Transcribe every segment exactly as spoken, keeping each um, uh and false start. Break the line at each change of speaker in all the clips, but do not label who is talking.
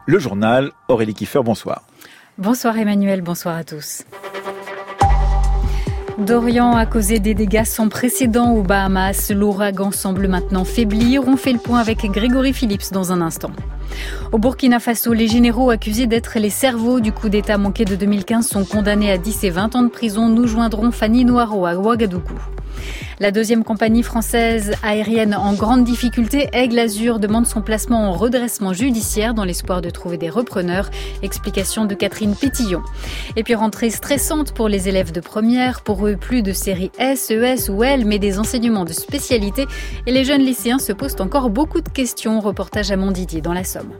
le journal. Aurélie Kiefer, bonsoir.
Bonsoir Emmanuel, bonsoir à tous. Dorian a causé des dégâts sans précédent aux Bahamas. L'ouragan semble maintenant faiblir. On fait le point avec Grégory Phillips dans un instant. Au Burkina Faso, les généraux accusés d'être les cerveaux du coup d'État manqué de deux mille quinze sont condamnés à dix et vingt ans de prison. Nous joindrons Fanny Noiro à Ouagadougou. La deuxième compagnie française aérienne en grande difficulté, Aigle Azur, demande son placement en redressement judiciaire dans l'espoir de trouver des repreneurs. Explication de Catherine Pétillon. Et puis rentrée stressante pour les élèves de première. Pour eux, plus de séries S, E S ou L, mais des enseignements de spécialité. Et les jeunes lycéens se posent encore beaucoup de questions. Reportage à Montdidier dans la Somme.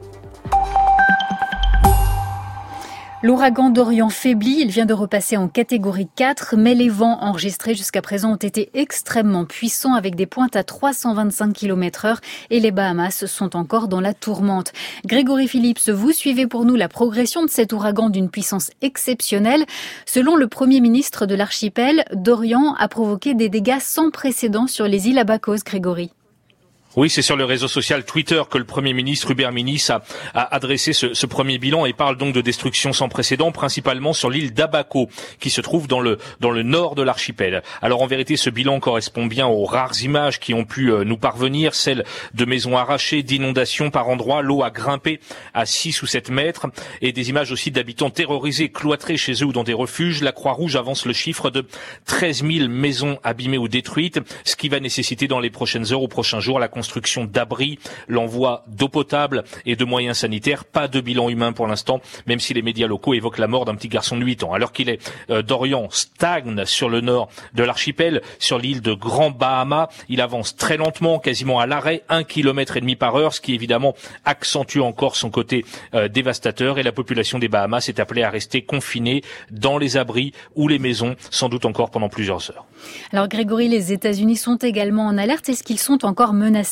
L'ouragan Dorian faiblit, il vient de repasser en catégorie quatre, mais les vents enregistrés jusqu'à présent ont été extrêmement puissants avec des pointes à trois cent vingt-cinq kilomètres heure et les Bahamas sont encore dans la tourmente. Grégory Phillips, vous suivez pour nous la progression de cet ouragan d'une puissance exceptionnelle. Selon le Premier ministre de l'archipel, Dorian a provoqué des dégâts sans précédent sur les îles Abacos, Grégory.
Oui, c'est sur le réseau social Twitter que le Premier ministre Hubert Minnis a, a adressé ce, ce premier bilan et parle donc de destruction sans précédent, principalement sur l'île d'Abaco, qui se trouve dans le dans le nord de l'archipel. Alors en vérité, ce bilan correspond bien aux rares images qui ont pu euh, nous parvenir, celles de maisons arrachées, d'inondations par endroits, l'eau a grimpé à six ou sept mètres, et des images aussi d'habitants terrorisés, cloîtrés chez eux ou dans des refuges. La Croix-Rouge avance le chiffre de treize mille maisons abîmées ou détruites, ce qui va nécessiter dans les prochaines heures ou prochains jours la construction d'abris, l'envoi d'eau potable et de moyens sanitaires. Pas de bilan humain pour l'instant, même si les médias locaux évoquent la mort d'un petit garçon de huit ans. Alors qu'il est, euh, Dorian stagne sur le nord de l'archipel, sur l'île de Grand Bahama. Il avance très lentement, quasiment à l'arrêt, un kilomètre et demi par heure, ce qui évidemment accentue encore son côté euh, dévastateur. Et la population des Bahamas est appelée à rester confinée dans les abris ou les maisons, sans doute encore pendant plusieurs heures.
Alors Grégory, les États-Unis sont également en alerte. Est-ce qu'ils sont encore menacés ?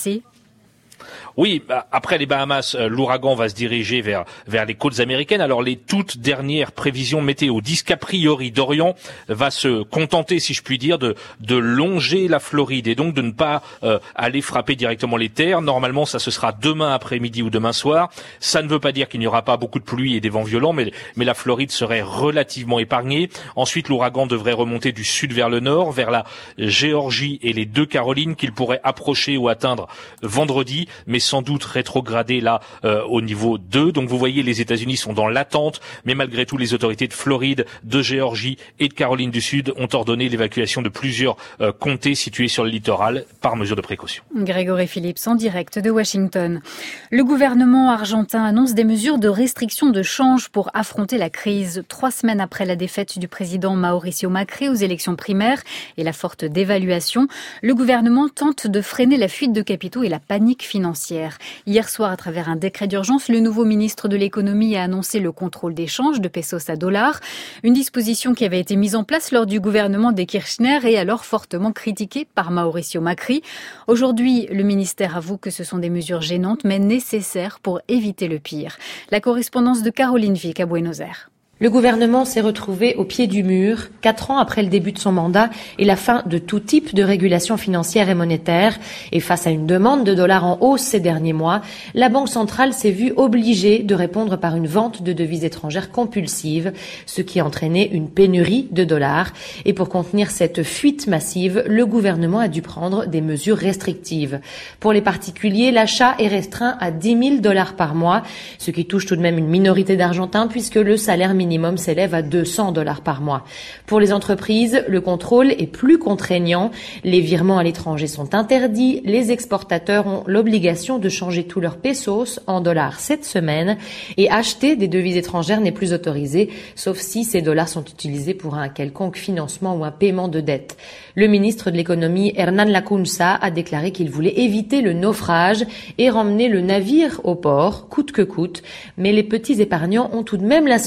Oui, après les Bahamas, l'ouragan va se diriger vers vers les côtes américaines. Alors les toutes dernières prévisions météo disent qu'a priori Dorian va se contenter, si je puis dire, de de longer la Floride et donc de ne pas euh, aller frapper directement les terres. Normalement, ça ce sera demain après-midi ou demain soir. Ça ne veut pas dire qu'il n'y aura pas beaucoup de pluie et des vents violents, mais mais la Floride serait relativement épargnée. Ensuite, l'ouragan devrait remonter du sud vers le nord, vers la Géorgie et les deux Carolines qu'il pourrait approcher ou atteindre vendredi, mais sans doute rétrogradé là euh, au niveau deux. Donc vous voyez, les États-Unis sont dans l'attente, mais malgré tout, les autorités de Floride, de Géorgie et de Caroline du Sud ont ordonné l'évacuation de plusieurs euh, comtés situés sur le littoral par mesure de précaution.
Grégory Phillips en direct de Washington. Le gouvernement argentin annonce des mesures de restriction de change pour affronter la crise. Trois semaines après la défaite du président Mauricio Macri aux élections primaires et la forte dévaluation, le gouvernement tente de freiner la fuite de capitaux et la panique financière. Hier soir, à travers un décret d'urgence, le nouveau ministre de l'économie a annoncé le contrôle d'échange de pesos à dollars, une disposition qui avait été mise en place lors du gouvernement des Kirchner et alors fortement critiquée par Mauricio Macri. Aujourd'hui, le ministère avoue que ce sont des mesures gênantes mais nécessaires pour éviter le pire. La correspondance de Caroline Vic à Buenos Aires.
Le gouvernement s'est retrouvé au pied du mur, quatre ans après le début de son mandat et la fin de tout type de régulation financière et monétaire. Et face à une demande de dollars en hausse ces derniers mois, la Banque centrale s'est vue obligée de répondre par une vente de devises étrangères compulsive, ce qui a entraîné une pénurie de dollars. Et pour contenir cette fuite massive, le gouvernement a dû prendre des mesures restrictives. Pour les particuliers, l'achat est restreint à dix mille dollars par mois, ce qui touche tout de même une minorité d'Argentins puisque le salaire minimum minimum s'élève à deux cents dollars par mois. Pour les entreprises, le contrôle est plus contraignant. Les virements à l'étranger sont interdits. Les exportateurs ont l'obligation de changer tous leurs pesos en dollars cette semaine. Et acheter des devises étrangères n'est plus autorisé, sauf si ces dollars sont utilisés pour un quelconque financement ou un paiement de dette. Le ministre de l'économie, Hernán Lacunza, a déclaré qu'il voulait éviter le naufrage et ramener le navire au port, coûte que coûte. Mais les petits épargnants ont tout de même la sensation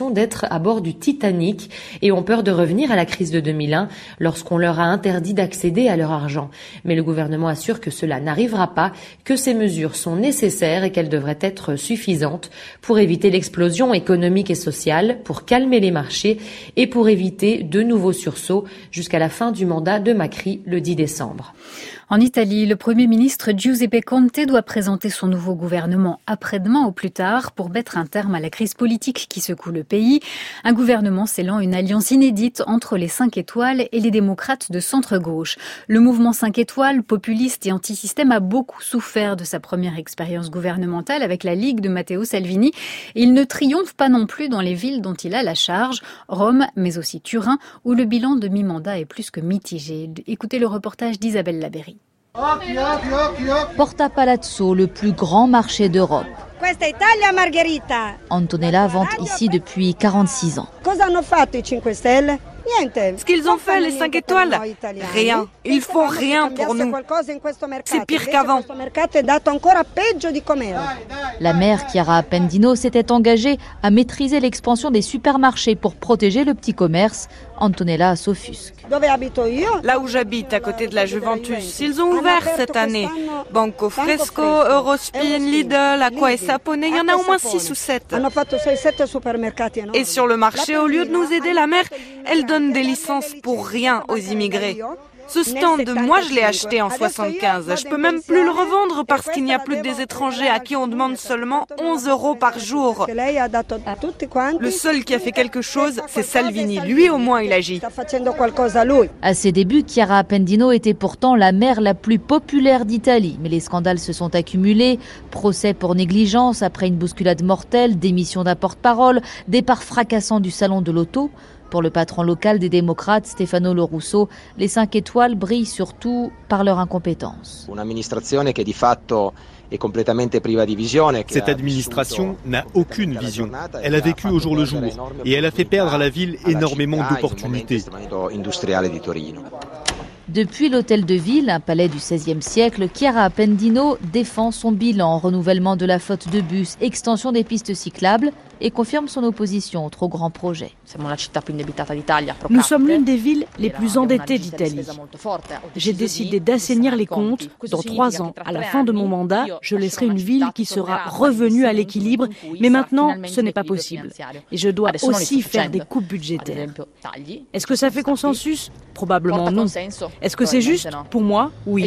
l'impression d'être à bord du Titanic et ont peur de revenir à la crise de deux mille un lorsqu'on leur a interdit d'accéder à leur argent. Mais le gouvernement assure que cela n'arrivera pas, que ces mesures sont nécessaires et qu'elles devraient être suffisantes pour éviter l'explosion économique et sociale, pour calmer les marchés et pour éviter de nouveaux sursauts jusqu'à la fin du mandat de Macri le dix décembre.
En Italie, le Premier ministre Giuseppe Conte doit présenter son nouveau gouvernement après-demain au plus tard pour mettre un terme à la crise politique qui secoue le pays. Un gouvernement scellant une alliance inédite entre les cinq étoiles et les démocrates de centre-gauche. Le mouvement cinq étoiles, populiste et anti-système, a beaucoup souffert de sa première expérience gouvernementale avec la Ligue de Matteo Salvini. Il ne triomphe pas non plus dans les villes dont il a la charge, Rome, mais aussi Turin, où le bilan de mi-mandat est plus que mitigé. Écoutez le reportage d'Isabelle Labéry.
Porta Palazzo, le plus grand marché d'Europe.
Questa è Italia Margherita.
Antonella vante ici depuis quarante-six ans.
Cosa hanno fatto i cinque Stelle?
Ce qu'ils ont fait, les cinq étoiles, rien. Ils font rien pour nous. C'est pire qu'avant.
La maire Chiara Appendino s'était engagée à maîtriser l'expansion des supermarchés pour protéger le petit commerce. Antonella s'offusque.
Là où j'habite, à côté de la Juventus, ils ont ouvert cette année. Banco Fresco, Eurospin, Lidl, Acqua e Sapone, il y en a au moins six ou sept. Et sur le marché, au lieu de nous aider, la maire, elle donne des licences pour rien aux immigrés. Ce stand, moi je l'ai acheté en soixante-quinze. Je peux même plus le revendre parce qu'il n'y a plus que des étrangers à qui on demande seulement onze euros par jour. Le seul qui a fait quelque chose, c'est Salvini. Lui au moins il agit.
À ses débuts, Chiara Appendino était pourtant la maire la plus populaire d'Italie. Mais les scandales se sont accumulés. Procès pour négligence après une bousculade mortelle, démission d'un porte-parole, départ fracassant du salon de l'auto. Pour le patron local des démocrates, Stefano Lo Russo, les cinq étoiles brillent surtout par leur incompétence.
Cette administration n'a aucune vision. Elle a vécu au jour le jour et elle a fait perdre à la ville énormément d'opportunités.
Depuis l'hôtel de ville, un palais du seizième siècle, Chiara Appendino défend son bilan, renouvellement de la flotte de bus, extension des pistes cyclables et confirme son opposition au trop grand projet.
Nous sommes l'une des villes les plus endettées d'Italie. J'ai décidé d'assainir les comptes. Dans trois ans, à la fin de mon mandat, je laisserai une ville qui sera revenue à l'équilibre. Mais maintenant, ce n'est pas possible. Et je dois aussi faire des coupes budgétaires. Est-ce que ça fait consensus ? Probablement non. Est-ce que c'est juste ? Pour moi, oui.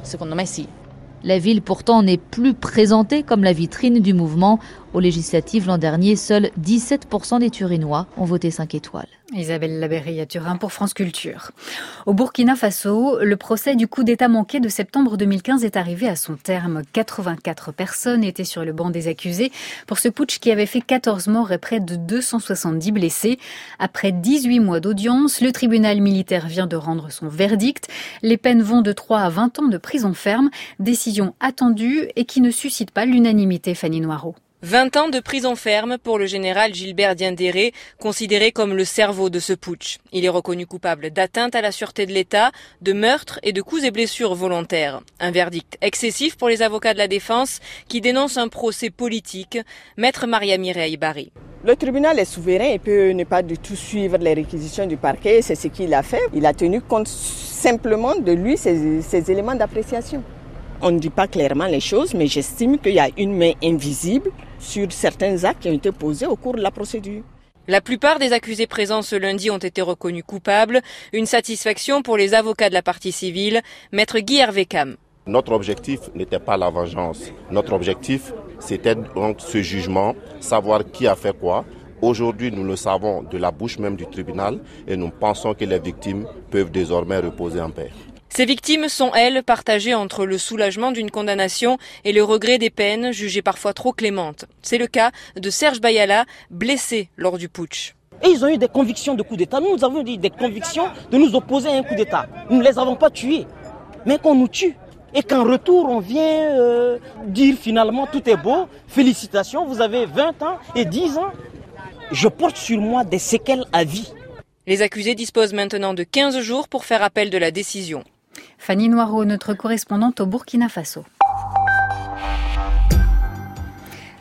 La ville pourtant n'est plus présentée comme la vitrine du mouvement. Aux législatives l'an dernier, seuls dix-sept pour cent des Turinois ont voté cinq étoiles.
Isabelle Labéry à Turin pour France Culture. Au Burkina Faso, le procès du coup d'État manqué de septembre deux mille quinze est arrivé à son terme. quatre-vingt-quatre personnes étaient sur le banc des accusés pour ce putsch qui avait fait quatorze morts et près de deux cent soixante-dix blessés. Après dix-huit mois d'audience, le tribunal militaire vient de rendre son verdict. Les peines vont de trois à vingt ans de prison ferme. Décision attendue et qui ne suscite pas l'unanimité, Fanny Noireau.
vingt ans de prison ferme pour le général Gilbert Diendéré, considéré comme le cerveau de ce putsch. Il est reconnu coupable d'atteinte à la sûreté de l'État, de meurtre et de coups et blessures volontaires. Un verdict excessif pour les avocats de la défense qui dénoncent un procès politique. Maître Maria Mireille Barry.
Le tribunal est souverain et peut ne pas du tout suivre les réquisitions du parquet. C'est ce qu'il a fait. Il a tenu compte simplement de lui, ses, ses éléments d'appréciation. On ne dit pas clairement les choses, mais j'estime qu'il y a une main invisible sur certains actes qui ont été posés au cours de la procédure.
La plupart des accusés présents ce lundi ont été reconnus coupables. Une satisfaction pour les avocats de la partie civile. Maître Guy Hervé Cam.
Notre objectif n'était pas la vengeance. Notre objectif, c'était donc ce jugement, savoir qui a fait quoi. Aujourd'hui, nous le savons de la bouche même du tribunal et nous pensons que les victimes peuvent désormais reposer en paix.
Ces victimes sont, elles, partagées entre le soulagement d'une condamnation et le regret des peines, jugées parfois trop clémentes. C'est le cas de Serge Bayala, blessé lors du putsch.
Et ils ont eu des convictions de coup d'État. Nous, nous avons eu des convictions de nous opposer à un coup d'État. Nous ne les avons pas tués, mais qu'on nous tue. Et qu'en retour, on vient euh, dire finalement tout est beau, félicitations, vous avez vingt ans et dix ans. Je porte sur moi des séquelles à vie.
Les accusés disposent maintenant de quinze jours pour faire appel de la décision.
Fanny Noireau, notre correspondante au Burkina Faso.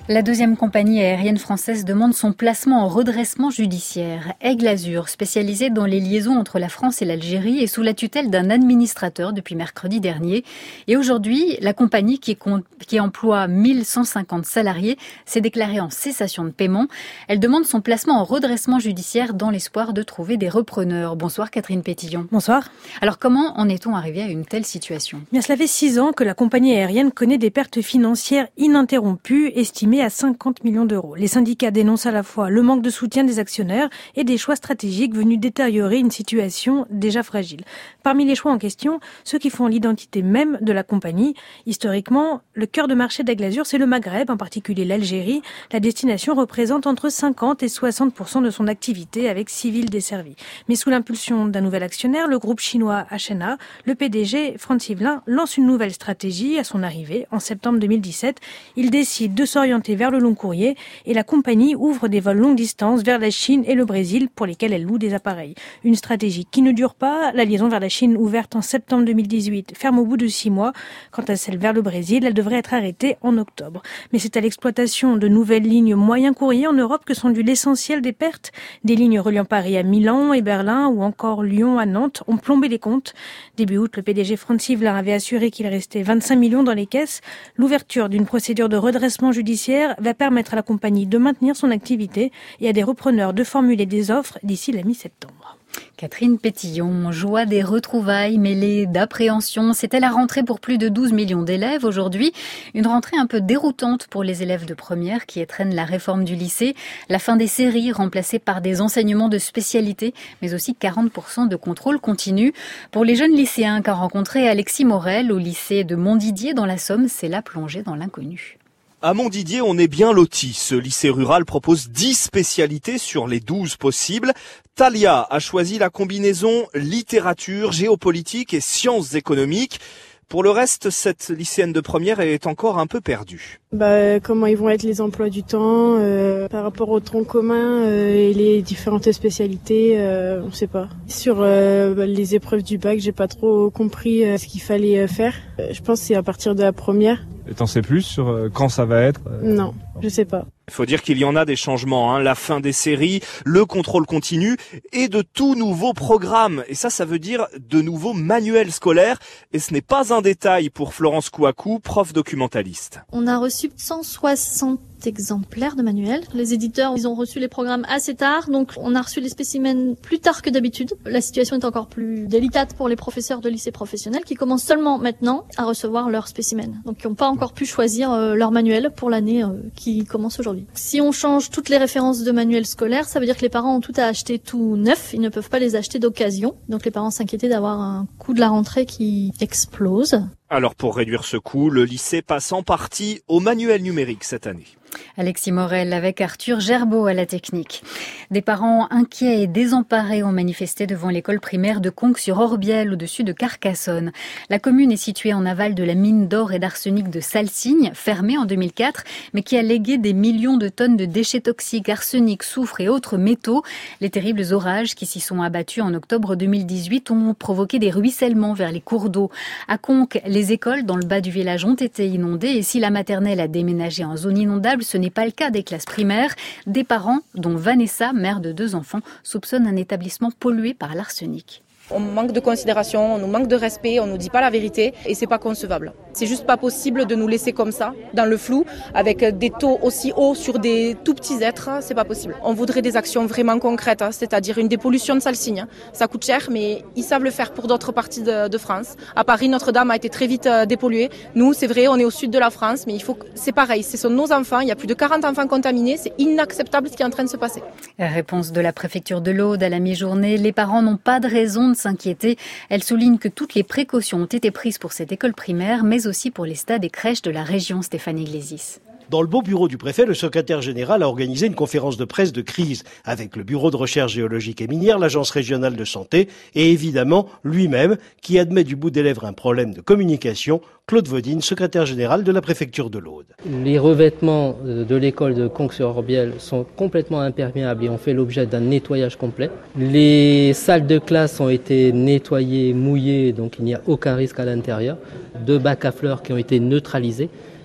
La deuxième compagnie aérienne française demande son placement en redressement judiciaire. Aigle Azur, spécialisée dans les liaisons entre la France et l'Algérie, est sous la tutelle d'un administrateur depuis mercredi dernier. Et aujourd'hui, la compagnie qui, compte, qui emploie mille cent cinquante salariés s'est déclarée en cessation de paiement. Elle demande son placement en redressement judiciaire dans l'espoir de trouver des repreneurs. Bonsoir Catherine Pétillon.
Bonsoir.
Alors comment en est-on arrivé à une telle situation ?
Bien, cela fait six ans que la compagnie aérienne connaît des pertes financières ininterrompues, estimées à cinquante millions d'euros. Les syndicats dénoncent à la fois le manque de soutien des actionnaires et des choix stratégiques venus détériorer une situation déjà fragile. Parmi les choix en question, ceux qui font l'identité même de la compagnie. Historiquement, le cœur de marché d'Aigle Azur, c'est le Maghreb, en particulier l'Algérie. La destination représente entre cinquante et soixante pour cent de son activité avec six villes desservies. Mais sous l'impulsion d'un nouvel actionnaire, le groupe chinois H N A, le P D G Franz Yvelin lance une nouvelle stratégie à son arrivée. En septembre deux mille dix-sept, il décide de s'orienter vers le long courrier et la compagnie ouvre des vols longue distance vers la Chine et le Brésil pour lesquels elle loue des appareils. Une stratégie qui ne dure pas. La liaison vers la Chine, ouverte en septembre deux mille dix-huit, ferme au bout de six mois. Quant à celle vers le Brésil, elle devrait être arrêtée en octobre. Mais c'est à l'exploitation de nouvelles lignes moyen courrier en Europe que sont dues l'essentiel des pertes. Des lignes reliant Paris à Milan et Berlin ou encore Lyon à Nantes ont plombé les comptes. Début août, le P D G Franz Yvelin avait assuré qu'il restait vingt-cinq millions dans les caisses. L'ouverture d'une procédure de redressement judiciaire va permettre à la compagnie de maintenir son activité et à des repreneurs de formuler des offres d'ici la mi-septembre.
Catherine Pétillon, joie des retrouvailles mêlées d'appréhension. C'était la rentrée pour plus de douze millions d'élèves aujourd'hui. Une rentrée un peu déroutante pour les élèves de première qui étrennent la réforme du lycée. La fin des séries remplacées par des enseignements de spécialité, mais aussi quarante pour cent de contrôle continu. Pour les jeunes lycéens qu'a rencontré Alexis Morel au lycée de Montdidier dans la Somme, c'est la plongée dans l'inconnu.
À Montdidier, on est bien loti. Ce lycée rural propose dix spécialités sur les douze possibles. Talia a choisi la combinaison littérature, géopolitique et sciences économiques. Pour le reste, cette lycéenne de première est encore un peu perdue.
Bah, comment ils vont être les emplois du temps euh, par rapport au tronc commun euh, et les différentes spécialités, euh, on ne sait pas. Sur euh, bah, les épreuves du bac, j'ai pas trop compris euh, ce qu'il fallait faire. Euh, je pense que c'est à partir de la première.
Et t'en sais plus sur euh, quand ça va être euh...
Non, je sais pas.
Il faut dire qu'il y en a des changements, hein. La fin des séries, le contrôle continu et de tout nouveaux programmes. Et ça, ça veut dire de nouveaux manuels scolaires. Et ce n'est pas un détail pour Florence Kouakou, prof documentaliste.
On a reçu cent soixante exemplaires de manuels. Les éditeurs, ils ont reçu les programmes assez tard, donc on a reçu les spécimens plus tard que d'habitude. La situation est encore plus délicate pour les professeurs de lycée professionnel qui commencent seulement maintenant à recevoir leurs spécimens. Donc ils n'ont pas encore pu choisir euh, leur manuel pour l'année euh, qui commence aujourd'hui. Si on change toutes les références de manuels scolaires, ça veut dire que les parents ont tout à acheter tout neuf, ils ne peuvent pas les acheter d'occasion. Donc les parents s'inquiétaient d'avoir un coût de la rentrée qui explose.
Alors pour réduire ce coût, le lycée passe en partie au manuel numérique cette année.
Alexis Morel avec Arthur Gerbeau à la technique. Des parents inquiets et désemparés ont manifesté devant l'école primaire de Conques-sur-Orbiel, au-dessus de Carcassonne. La commune est située en aval de la mine d'or et d'arsenic de Salsigne, fermée en deux mille quatre, mais qui a légué des millions de tonnes de déchets toxiques, arsenic, soufre et autres métaux. Les terribles orages qui s'y sont abattus en octobre deux mille dix-huit ont provoqué des ruissellements vers les cours d'eau. À Conques, les écoles dans le bas du village ont été inondées et si la maternelle a déménagé en zone inondable, ce n'est pas le cas des classes primaires. Des parents, dont Vanessa, mère de deux enfants, soupçonnent un établissement pollué par l'arsenic.
On manque de considération, on nous manque de respect, on nous dit pas la vérité et c'est pas concevable. C'est juste pas possible de nous laisser comme ça, dans le flou, avec des taux aussi hauts sur des tout petits êtres, c'est pas possible. On voudrait des actions vraiment concrètes, c'est-à-dire une dépollution de Salsigne. Ça coûte cher, mais ils savent le faire pour d'autres parties de, de France. À Paris, Notre-Dame a été très vite dépolluée. Nous, c'est vrai, on est au sud de la France, mais il faut, c'est pareil, ce sont nos enfants, il y a plus de quarante enfants contaminés, c'est inacceptable ce qui est en train de se passer.
Réponse de la préfecture de l'Aude à la mi-journée, les parents n'ont pas de raison de s'inquiéter. Elle souligne que toutes les précautions ont été prises pour cette école primaire, mais aussi pour les stades et crèches de la région. Stéphane Iglesias.
Dans le beau bureau du préfet, le secrétaire général a organisé une conférence de presse de crise avec le bureau de recherche géologique et minière, l'agence régionale de santé et évidemment lui-même qui admet du bout des lèvres un problème de communication. Claude Vaudine, secrétaire général de la préfecture de l'Aude.
Les revêtements de l'école de Conques-sur-Orbiel sont complètement imperméables et ont fait l'objet d'un nettoyage complet. Les salles de classe ont été nettoyées, mouillées, donc il n'y a aucun risque à l'intérieur. Deux bacs à fleurs qui ont été neutralisés.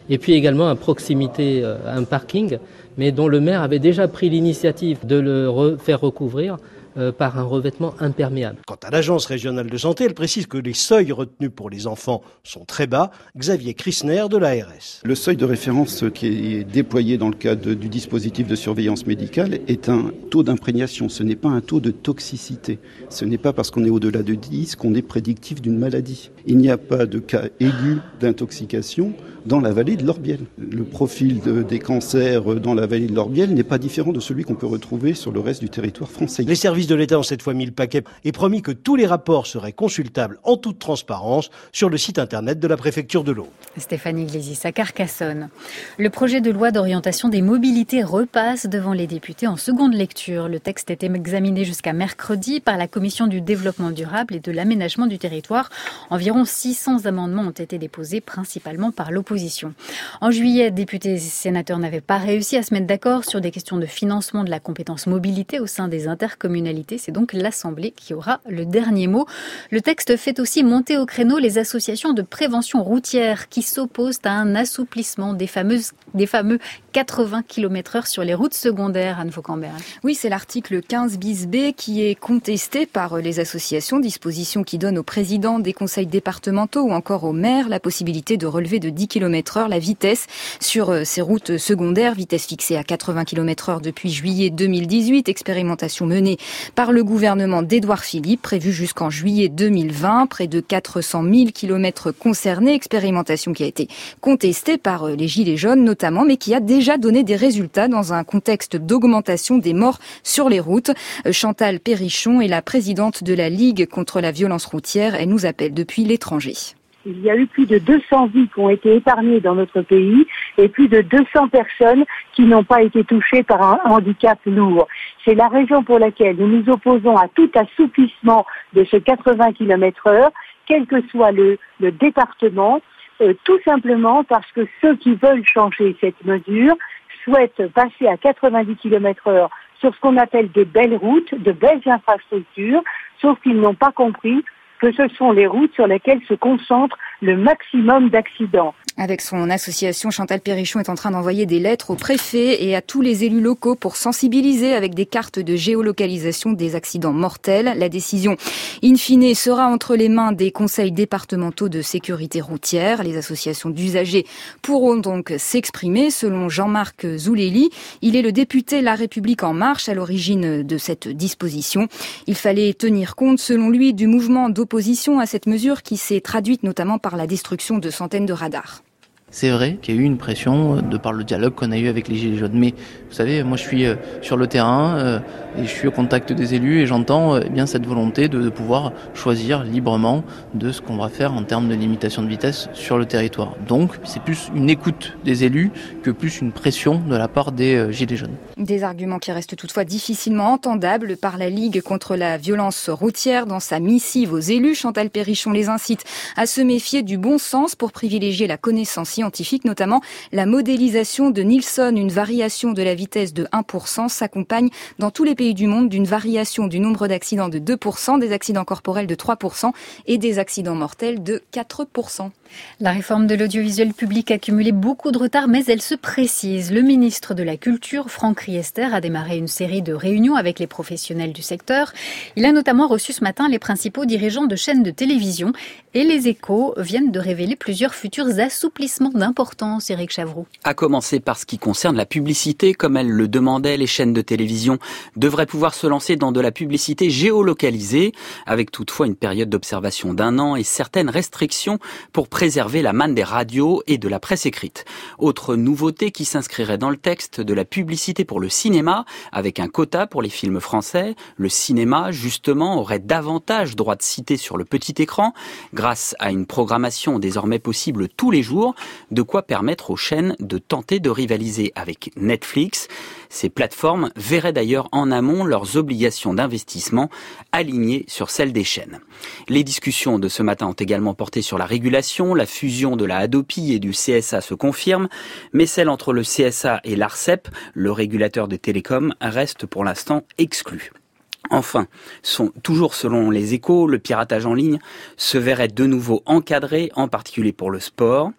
et puis également à proximité euh, un parking, mais dont le maire avait déjà pris l'initiative de le re- faire recouvrir Euh, par un revêtement imperméable.
Quant à l'Agence régionale de santé, elle précise que les seuils retenus pour les enfants sont très bas. Xavier Christner de l'A R S.
Le seuil de référence qui est déployé dans le cadre du dispositif de surveillance médicale est un taux d'imprégnation, ce n'est pas un taux de toxicité. Ce n'est pas parce qu'on est au-delà de dix qu'on est prédictif d'une maladie. Il n'y a pas de cas aigus d'intoxication dans la vallée de l'Orbiel. Le profil de, des cancers dans la vallée de l'Orbiel n'est pas différent de celui qu'on peut retrouver sur le reste du territoire français.
Les services de l'État ont cette fois mis le paquet et promis que tous les rapports seraient consultables en toute transparence sur le site internet de la préfecture de l'Aude.
Stéphanie Glésis à Carcassonne. Le projet de loi d'orientation des mobilités repasse devant les députés en seconde lecture. Le texte était examiné jusqu'à mercredi par la Commission du développement durable et de l'aménagement du territoire. Environ six cents amendements ont été déposés, principalement par l'opposition. En juillet, députés et sénateurs n'avaient pas réussi à se mettre d'accord sur des questions de financement de la compétence mobilité au sein des intercommunalités. C'est donc l'Assemblée qui aura le dernier mot. Le texte fait aussi monter au créneau les associations de prévention routière qui s'opposent à un assouplissement des fameuses, des fameux quatre-vingts kilomètres heure sur les routes secondaires, Anne Faucamberg.
Oui, c'est l'article quinze bis B qui est contesté par les associations, disposition qui donne au président des conseils départementaux ou encore au maire la possibilité de relever de dix kilomètres heure la vitesse sur ces routes secondaires, vitesse fixée à quatre-vingts kilomètres heure depuis juillet deux mille dix-huit, expérimentation menée par le gouvernement d'Édouard Philippe, prévue jusqu'en juillet deux mille vingt, près de quatre cent mille kilomètres concernés, expérimentation qui a été contestée par les Gilets jaunes notamment, mais qui a déjà donné des résultats dans un contexte d'augmentation des morts sur les routes. Chantal Perrichon est la présidente de la Ligue contre la violence routière. Elle nous appelle depuis l'étranger.
Il y a eu plus de deux cents vies qui ont été épargnées dans notre pays et plus de deux cents personnes qui n'ont pas été touchées par un handicap lourd. C'est la raison pour laquelle nous nous opposons à tout assouplissement de ce quatre-vingts kilomètres heure, quel que soit le, le département, euh, tout simplement parce que ceux qui veulent changer cette mesure souhaitent passer à quatre-vingt-dix kilomètres heure sur ce qu'on appelle de belles routes, de belles infrastructures, sauf qu'ils n'ont pas compris que ce sont les routes sur lesquelles se concentre le maximum d'accidents.
Avec son association, Chantal Perrichon est en train d'envoyer des lettres au préfet et à tous les élus locaux pour sensibiliser avec des cartes de géolocalisation des accidents mortels. La décision, in fine, sera entre les mains des conseils départementaux de sécurité routière. Les associations d'usagers pourront donc s'exprimer. Selon Jean-Marc Zouleli, il est le député La République En Marche à l'origine de cette disposition. Il fallait tenir compte, selon lui, du mouvement d'opposition à cette mesure qui s'est traduite notamment par la destruction de centaines de radars.
C'est vrai qu'il y a eu une pression de par le dialogue qu'on a eu avec les Gilets jaunes. Mais vous savez, moi je suis sur le terrain et je suis au contact des élus et j'entends eh bien cette volonté de, de pouvoir choisir librement de ce qu'on va faire en termes de limitation de vitesse sur le territoire. Donc c'est plus une écoute des élus que plus une pression de la part des Gilets jaunes.
Des arguments qui restent toutefois difficilement entendables par la Ligue contre la violence routière. Dans sa missive aux élus, Chantal Perrichon les incite à se méfier du bon sens pour privilégier la connaissance scientifique, notamment la modélisation de Nielsen, une variation de la vitesse de un pour cent s'accompagne dans tous les pays du monde d'une variation du nombre d'accidents de deux pour cent, des accidents corporels de trois pour cent et des accidents mortels de quatre pour cent.
La réforme de l'audiovisuel public a cumulé beaucoup de retard, mais elle se précise. Le ministre de la Culture, Franck Riester, a démarré une série de réunions avec les professionnels du secteur. Il a notamment reçu ce matin les principaux dirigeants de chaînes de télévision et les Échos viennent de révéler plusieurs futurs assouplissements d'importance, Éric Chavroux.
À commencer par ce qui concerne la publicité, comme elle le demandait, les chaînes de télévision devraient pouvoir se lancer dans de la publicité géolocalisée, avec toutefois une période d'observation d'un an et certaines restrictions pour préserver la manne des radios et de la presse écrite. Autre nouveauté qui s'inscrirait dans le texte, de la publicité pour le cinéma, avec un quota pour les films français. Le cinéma, justement, aurait davantage droit de citer sur le petit écran, grâce à une programmation désormais possible tous les jours, de quoi permettre aux chaînes de tenter de rivaliser avec Netflix. Ces plateformes verraient d'ailleurs en amont leurs obligations d'investissement alignées sur celles des chaînes. Les discussions de ce matin ont également porté sur la régulation. La fusion de la Hadopi et du C S A se confirme, mais celle entre le C S A et l'Arcep, le régulateur des télécoms, reste pour l'instant exclue. Enfin, sont, toujours selon les Échos, le piratage en ligne se verrait de nouveau encadré, en particulier pour le sport.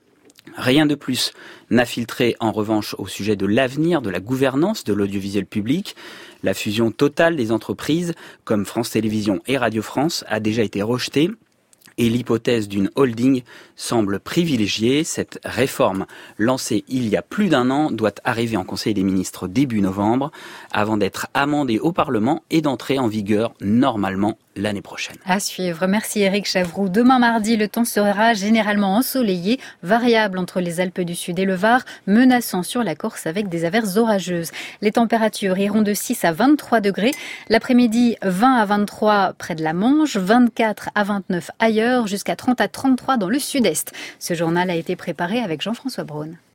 Rien de plus n'a filtré en revanche au sujet de l'avenir de la gouvernance de l'audiovisuel public. La fusion totale des entreprises comme France Télévisions et Radio France a déjà été rejetée. Et l'hypothèse d'une holding semble privilégiée. Cette réforme lancée il y a plus d'un an doit arriver en Conseil des ministres début novembre avant d'être amendée au Parlement et d'entrer en vigueur normalement l'année prochaine.
À suivre. Merci Éric Chavroux. Demain mardi, le temps sera généralement ensoleillé, variable entre les Alpes du Sud et le Var, menaçant sur la Corse avec des averses orageuses. Les températures iront de six à vingt-trois degrés. L'après-midi, vingt à vingt-trois près de la Manche, vingt-quatre à vingt-neuf ailleurs, jusqu'à trente à trente-trois dans le sud-est. Ce journal a été préparé avec Jean-François Braun.